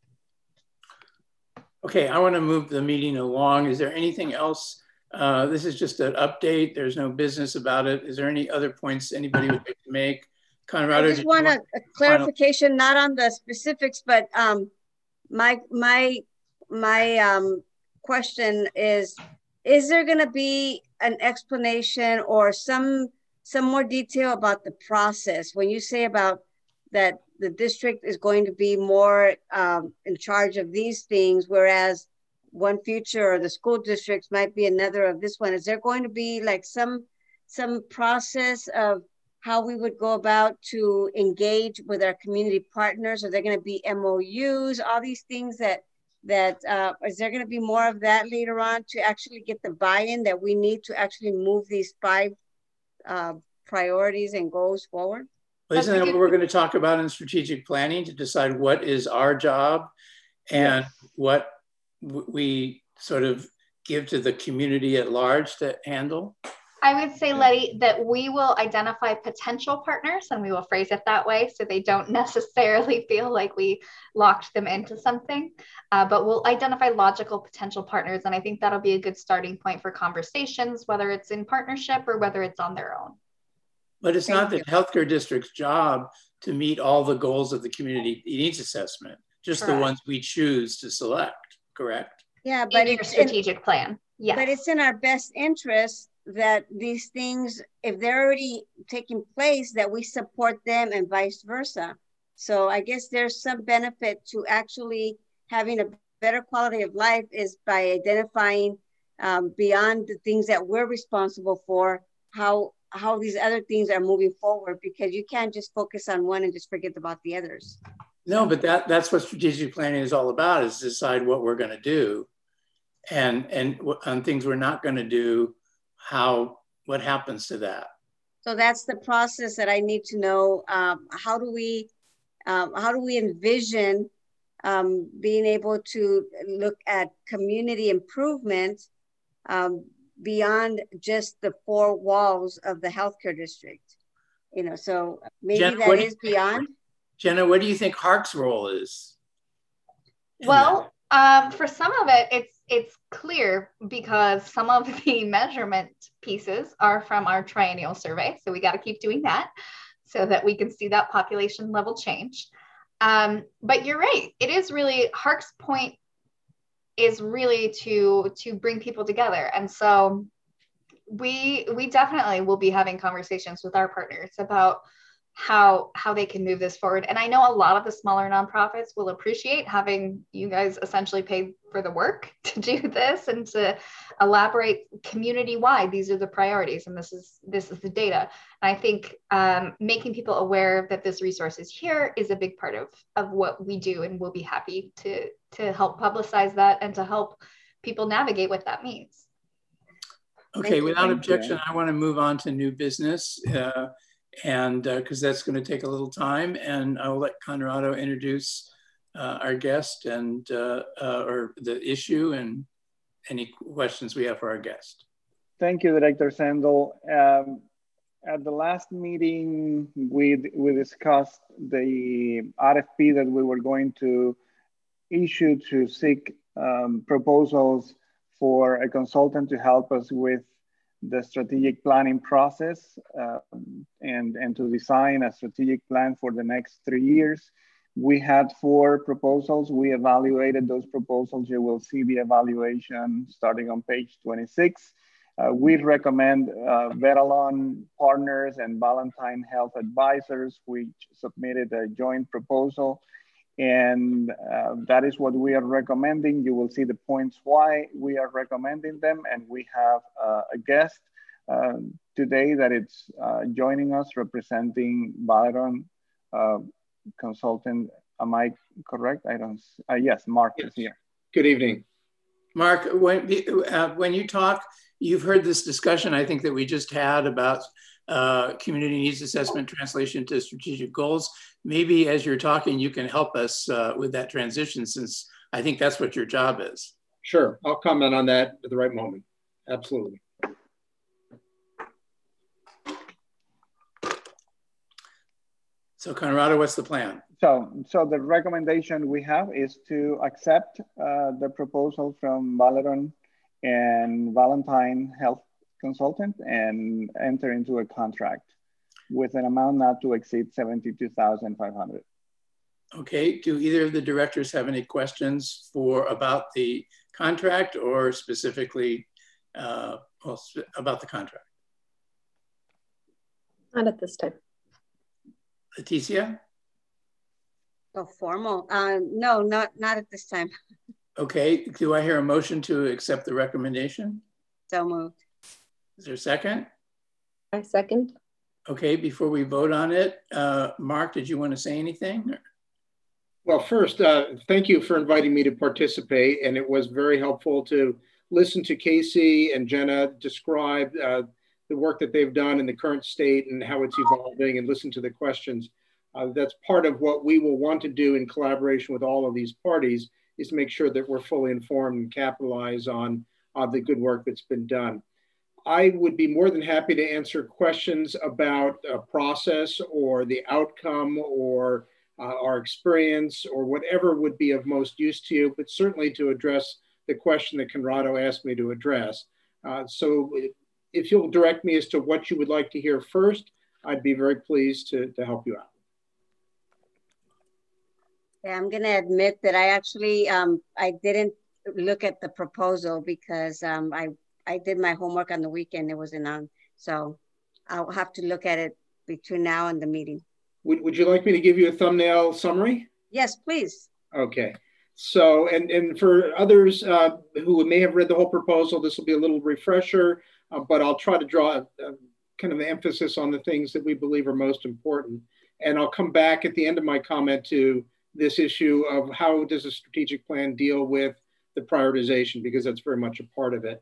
Okay, I want to move the meeting along. Is there anything else? Uh, this is just an update. There's no business about it. Is there any other points anybody would like to make? Conrado, I just want a, a clarification, final? Not on the specifics, but um, my my my um, question is: is there going to be an explanation or some some more detail about the process when you say about that the district is going to be more um, in charge of these things, whereas One Future or the school districts might be another of this one? Is there going to be like some some process of how we would go about to engage with our community partners? Are there going to be M O Us, all these things that that uh, is there going to be more of that later on to actually get the buy-in that we need to actually move these five uh, priorities and goals forward? Well, isn't that what we're going to talk about in strategic planning, to decide what is our job and yes. what we sort of give to the community at large to handle? I would say, Letty, that we will identify potential partners, and we will phrase it that way so they don't necessarily feel like we locked them into something, uh, but we'll identify logical potential partners. And I think that'll be a good starting point for conversations, whether it's in partnership or whether it's on their own. But it's not the healthcare district's job to meet all the goals of the community needs assessment, just correct. The ones we choose to select, correct? Yeah, but in it's your strategic in, plan. Yeah, but it's in our best interest that these things, if they're already taking place, that we support them and vice versa. So I guess there's some benefit to actually having a better quality of life is by identifying um, beyond the things that we're responsible for, how how these other things are moving forward, because you can't just focus on one and just forget about the others. No, but that, that's what strategic planning is all about, is decide what we're going to do, and, and on things we're not going to do, how, what happens to that. So that's the process that I need to know. Um, how do we, um, how do we envision um, being able to look at community improvement um, beyond just the four walls of the healthcare district? You know, so maybe Jenna, that is beyond. Jenna, what do you think HARC's role is? Well, um, for some of it, it's it's clear because some of the measurement pieces are from our triennial survey. So we got to keep doing that so that we can see that population level change. Um, but you're right. It is really, HARC's point is really to, to bring people together. And so we, we definitely will be having conversations with our partners about how how they can move this forward. And I know a lot of the smaller nonprofits will appreciate having you guys essentially pay for the work to do this and to elaborate community-wide. These are the priorities, and this is this is the data. And I think um, making people aware that this resource is here is a big part of of what we do, and we'll be happy to to help publicize that and to help people navigate what that means. Okay, without objection, I want to move on to new business. Uh, and because uh, that's going to take a little time, and I'll let Conrado introduce uh, our guest and uh, uh, or the issue and any questions we have for our guest. Thank you, Director Sandel. Um, at the last meeting, we, we discussed the R F P that we were going to issue to seek um, proposals for a consultant to help us with the strategic planning process uh, and, and to design a strategic plan for the next three years. We had four proposals. We evaluated those proposals. You will see the evaluation starting on page twenty-six. Uh, we recommend uh, Vetalon Partners and Valentine Health Advisors, which submitted a joint proposal. And uh, that is what we are recommending. You will see the points why we are recommending them. And we have uh, a guest uh, today that is uh, joining us representing Valeron uh, Consultant. Am I correct? I don't, uh, yes, Mark yes. is here. Good evening. Mark, when, uh, when you talk, you've heard this discussion, I think, that we just had about uh, community needs assessment translation to strategic goals. Maybe as you're talking, you can help us uh, with that transition, since I think that's what your job is. Sure, I'll comment on that at the right moment. Absolutely. So Conrado, what's the plan? So, so the recommendation we have is to accept uh, the proposal from Valeron and Valentine Health Consultant and enter into a contract with an amount not to exceed seventy-two thousand five hundred dollars. Okay, do either of the directors have any questions for about the contract or specifically uh, well, about the contract? Not at this time. Leticia? Oh, formal? Uh, no, not, not at this time. Okay, do I hear a motion to accept the recommendation? So moved. Is there a second? I second. Okay, before we vote on it, uh, Mark, did you want to say anything? Well, first, uh, thank you for inviting me to participate. And it was very helpful to listen to Casey and Jenna describe uh, the work that they've done in the current state and how it's evolving, and listen to the questions. Uh, that's part of what we will want to do in collaboration with all of these parties, is to make sure that we're fully informed and capitalize on uh, the good work that's been done. I would be more than happy to answer questions about a process or the outcome or uh, our experience or whatever would be of most use to you, but certainly to address the question that Conrado asked me to address. Uh, so if you'll direct me as to what you would like to hear first, I'd be very pleased to, to help you out. Yeah, I'm gonna admit that I actually, um, I didn't look at the proposal because um, I, I did my homework on the weekend, it wasn't on. So I'll have to look at it between now and the meeting. Would, would you like me to give you a thumbnail summary? Yes, please. Okay. So, and, and for others uh, who may have read the whole proposal, this will be a little refresher, uh, but I'll try to draw a, a kind of emphasis on the things that we believe are most important. And I'll come back at the end of my comment to this issue of how does a strategic plan deal with the prioritization, because that's very much a part of it.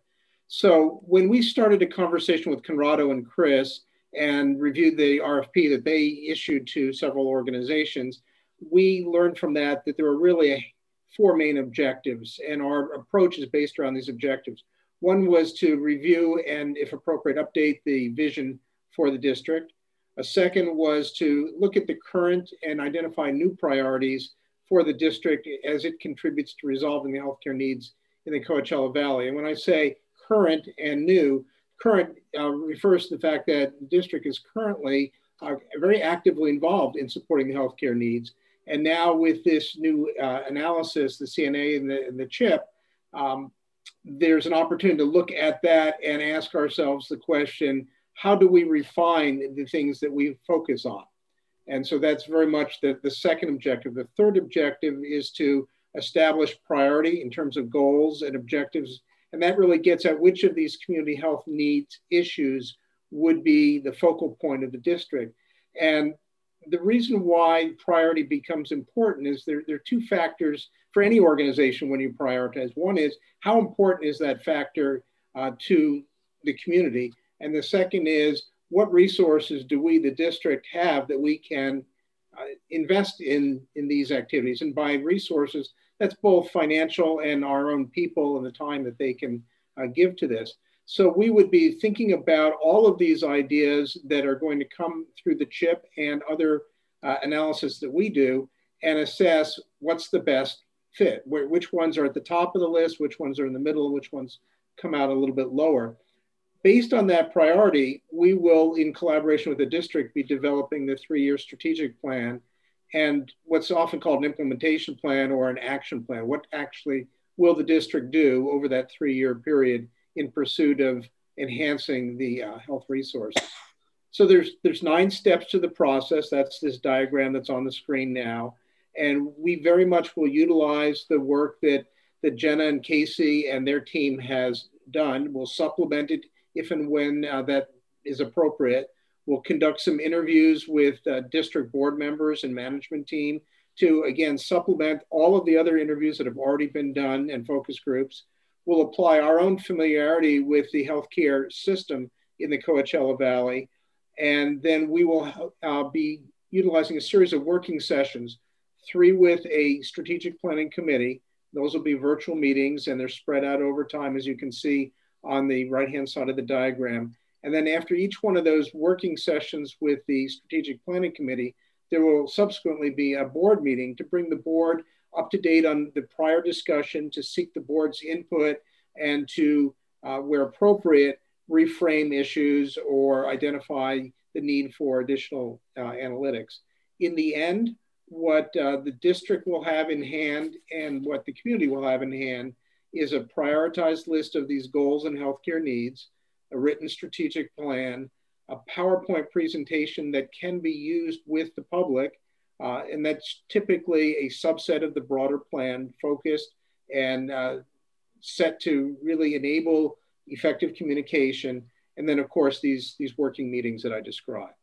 So when we started a conversation with Conrado and Chris and reviewed the R F P that they issued to several organizations, we learned from that that there were really four main objectives, and our approach is based around these objectives. One was to review and, if appropriate, update the vision for the district. A second was to look at the current and identify new priorities for the district as it contributes to resolving the healthcare needs in the Coachella Valley. And when I say current and new, current uh, refers to the fact that the district is currently uh, very actively involved in supporting the healthcare needs. And now with this new uh, analysis, the C N A and the, and the CHIP, um, there's an opportunity to look at that and ask ourselves the question, how do we refine the things that we focus on? And so that's very much the, the second objective. The third objective is to establish priority in terms of goals and objectives. And that really gets at which of these community health needs issues would be the focal point of the district. And the reason why priority becomes important is there, there are two factors for any organization when you prioritize. One is how important is that factor uh, to the community? And the second is what resources do we, the district, have that we can uh, invest in, in these activities? And by resources, that's both financial and our own people and the time that they can uh, give to this. So we would be thinking about all of these ideas that are going to come through the CHIP and other uh, analysis that we do and assess what's the best fit, wh which ones are at the top of the list, which ones are in the middle, which ones come out a little bit lower. Based on that priority, we will, in collaboration with the district, be developing the three-year strategic plan and what's often called an implementation plan or an action plan. What actually will the district do over that three-year period in pursuit of enhancing the uh, health resources? So there's, there's nine steps to the process. That's this diagram that's on the screen now. And we very much will utilize the work that, that Jenna and Casey and their team has done. We'll supplement it if and when uh, that is appropriate. We'll conduct some interviews with uh, district board members and management team to, again, supplement all of the other interviews that have already been done and focus groups. We'll apply our own familiarity with the healthcare system in the Coachella Valley. And then we will uh, be utilizing a series of working sessions, three with a strategic planning committee. Those will be virtual meetings and they're spread out over time, as you can see on the right-hand side of the diagram. And then after each one of those working sessions with the strategic planning committee, there will subsequently be a board meeting to bring the board up to date on the prior discussion, to seek the board's input, and to, uh, where appropriate, reframe issues or identify the need for additional uh, analytics. In the end, what uh, the district will have in hand and what the community will have in hand is a prioritized list of these goals and healthcare needs, a written strategic plan, a PowerPoint presentation that can be used with the public, uh, and that's typically a subset of the broader plan, focused and uh, set to really enable effective communication, and then of course these, these working meetings that I described.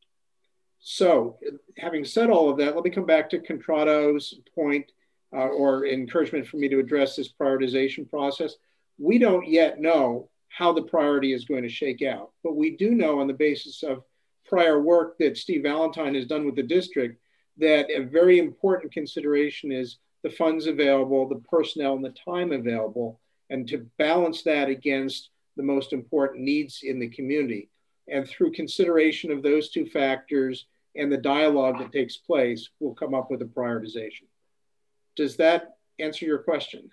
So having said all of that, let me come back to Conrado's point uh, or encouragement for me to address this prioritization process. We don't yet know how the priority is going to shake out, but we do know on the basis of prior work that Steve Valentine has done with the district that a very important consideration is the funds available, the personnel and the time available, and to balance that against the most important needs in the community. And through consideration of those two factors and the dialogue that takes place, we'll come up with a prioritization. Does that answer your question?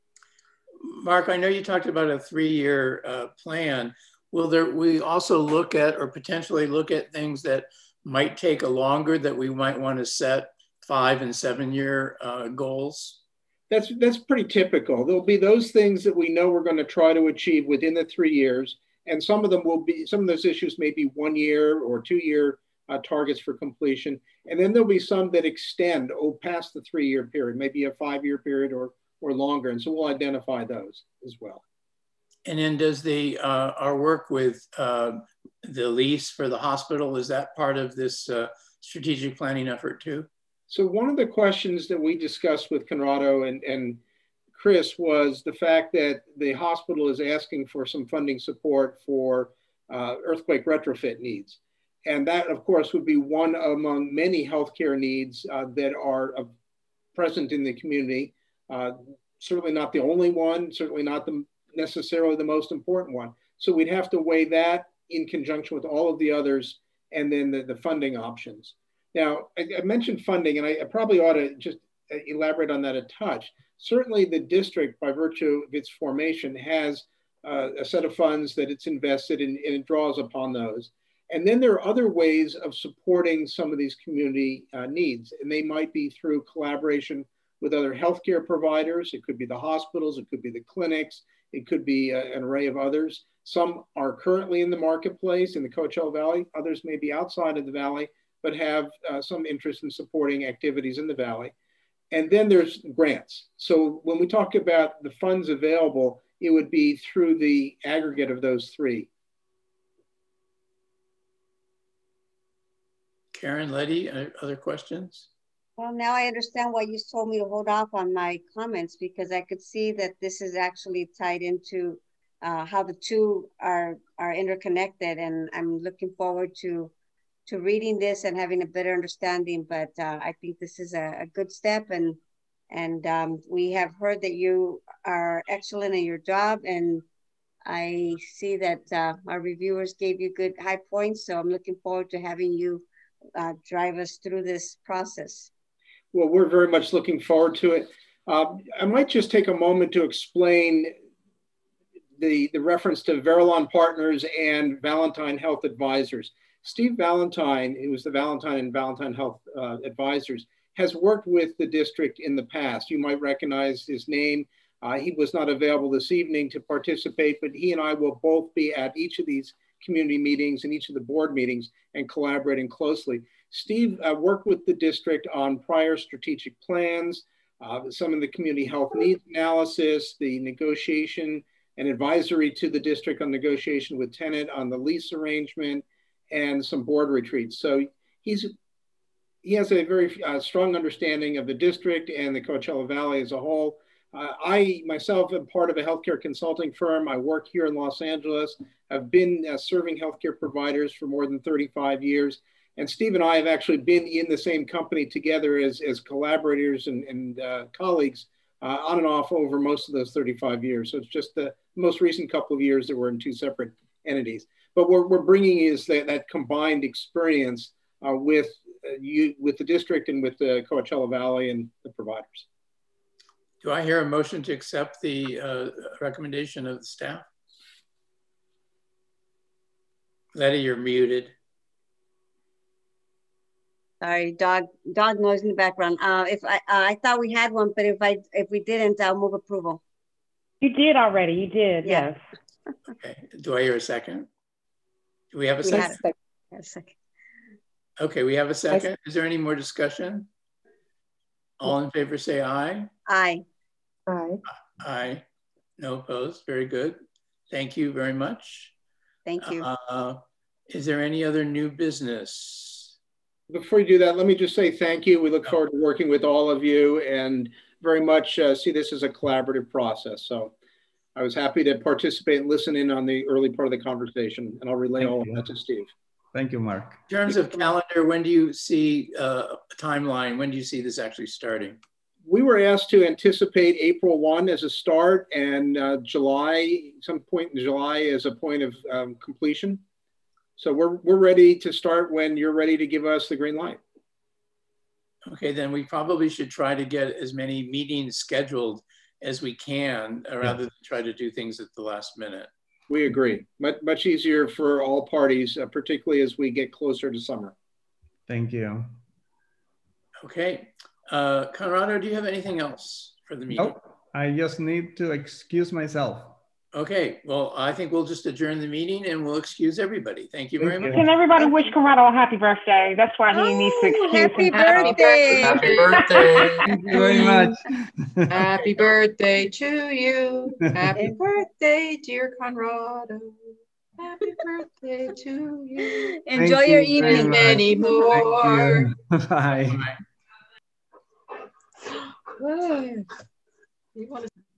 Mark, I know you talked about a three-year uh, plan. Will there, we also look at or potentially look at things that might take a longer, that we might want to set five and seven year uh, goals? That's, that's pretty typical. There'll be those things that we know we're going to try to achieve within the three years. And some of them will be, some of those issues may be one year or two year uh, targets for completion. And then there'll be some that extend oh, past the three year period, maybe a five year period or, or longer. And so we'll identify those as well. And then does the, uh, our work with uh, the lease for the hospital, is that part of this uh, strategic planning effort too? So one of the questions that we discussed with Conrado and, and Chris was the fact that the hospital is asking for some funding support for uh, earthquake retrofit needs. And that, of course, would be one among many healthcare needs uh, that are uh, present in the community. Uh, certainly not the only one, certainly not the, necessarily the most important one. So we'd have to weigh that in conjunction with all of the others and then the, the funding options. Now, I, I mentioned funding, and I, I probably ought to just elaborate on that a touch. Certainly the district, by virtue of its formation, has uh, a set of funds that it's invested in, and it draws upon those. And then there are other ways of supporting some of these community uh, needs, and they might be through collaboration with other healthcare providers. It could be the hospitals, it could be the clinics, it could be uh, an array of others. Some are currently in the marketplace in the Coachella Valley, others may be outside of the Valley, but have uh, some interest in supporting activities in the Valley. And then there's grants. So when we talk about the funds available, it would be through the aggregate of those three. Karen, Letty, other questions? Well, now I understand why you told me to hold off on my comments, because I could see that this is actually tied into uh, how the two are, are interconnected. And I'm looking forward to to reading this and having a better understanding, but uh, I think this is a, a good step, and and um, we have heard that you are excellent at your job, and I see that uh, our reviewers gave you good high points, so I'm looking forward to having you uh, drive us through this process. Well, we're very much looking forward to it. Uh, I might just take a moment to explain the, the reference to Verilon Partners and Valentine Health Advisors. Steve Valentine, who was the Valentine and Valentine Health uh, Advisors, has worked with the district in the past. You might recognize his name. Uh, he was not available this evening to participate, but he and I will both be at each of these community meetings and each of the board meetings and collaborating closely. Steve uh, worked with the district on prior strategic plans, uh, some of the community health needs analysis, the negotiation and advisory to the district on negotiation with tenant on the lease arrangement, and some board retreats. So he's he has a very uh, strong understanding of the district and the Coachella Valley as a whole. Uh, I myself am part of a healthcare consulting firm. I work here in Los Angeles. I've been uh, serving healthcare providers for more than thirty-five years. And Steve and I have actually been in the same company together as, as collaborators and, and uh, colleagues uh, on and off over most of those thirty-five years. So it's just the most recent couple of years that we're in two separate entities. But what we're bringing is that, that combined experience uh, with, uh, you, with the district and with the Coachella Valley and the providers. Do I hear a motion to accept the uh, recommendation of the staff? Letty, you're muted. Sorry, dog dog noise in the background. Uh, if I uh, I thought we had one, but if I if we didn't, I'll move approval. You did already. You did. Yeah. Yes. Okay. Do I hear a second? Do we have a We second? had a, a second. Okay, we have a second. Is there any more discussion? All in favor say aye. Aye. Aye. Aye. No opposed. Very good. Thank you very much. Thank you. Uh, is there any other new business? Before you do that, let me just say thank you. We look forward to working with all of you and very much uh, see this as a collaborative process. So I was happy to participate and listen in on the early part of the conversation, and I'll relay Thank all you. of that to Steve. Thank you, Mark. In terms of calendar, when do you see uh, a timeline? When do you see this actually starting? We were asked to anticipate April first as a start and uh, July, some point in July as a point of um, completion. So we're, we're ready to start when you're ready to give us the green light. Okay, then we probably should try to get as many meetings scheduled as we can uh, rather than try to do things at the last minute. We agree. Much, much easier for all parties, uh, particularly as we get closer to summer. Thank you. Okay. Uh, Conrado, do you have anything else for the meeting? Nope. I just need to excuse myself. Okay, well, I think we'll just adjourn the meeting and we'll excuse everybody. Thank you very Thank much. you. Can everybody wish Conrado a happy birthday? That's why he Oh, needs to excuse happy himself. birthday. Happy birthday. Thank you very much. Happy birthday to you. Happy birthday, dear Conrado. Happy birthday to you. Enjoy Thank your you very evening. much. Many Thank more. you. Bye. You want to